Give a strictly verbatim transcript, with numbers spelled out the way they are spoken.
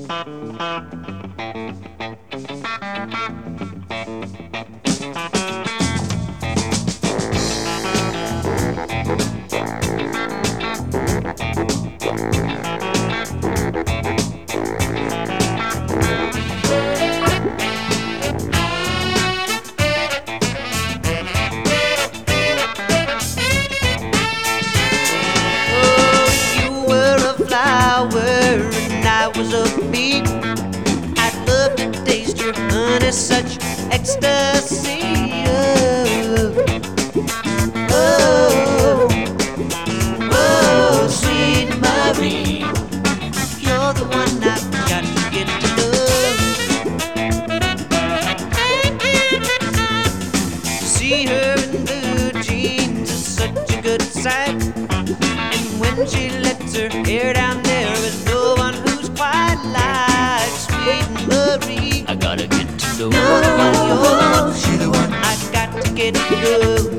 And I was a bee. I'd love to taste your honey, such ecstasy. Oh, oh, oh, sweet Marie, you're the one I've got to get to love. See her in blue jeans is such a good sight. When she lets her hair down, there is no one who's quite like sweet Marie. I gotta get to know her. You're the one, I got to get to know.